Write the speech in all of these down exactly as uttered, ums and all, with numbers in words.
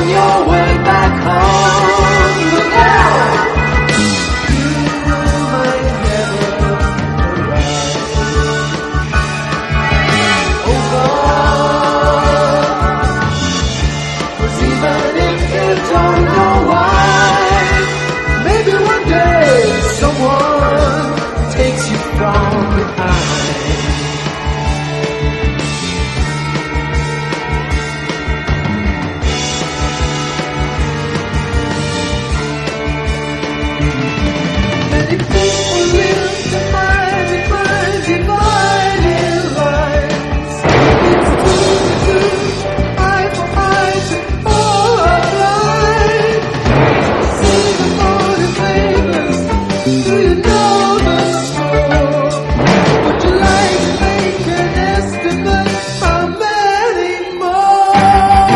on your way back home. Look out! You might never arrive. Oh God, 'cause even if you don't know why, maybe one day someone takes you from behind. Many people live behind, behind, divided lives. It's two to two, eye for eye, to all are blind. See the motivators, do you know the score? Would you like to make an estimate? How many more?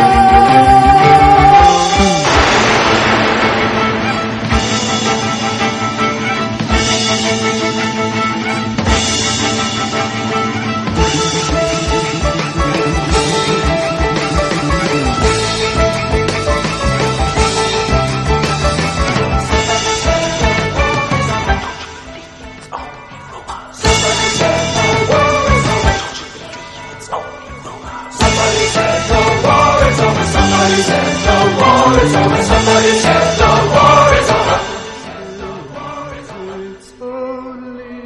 Somebody said the war is over. Somebody said the war is over. Somebody said the war is over. It's only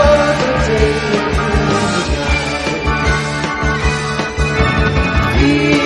He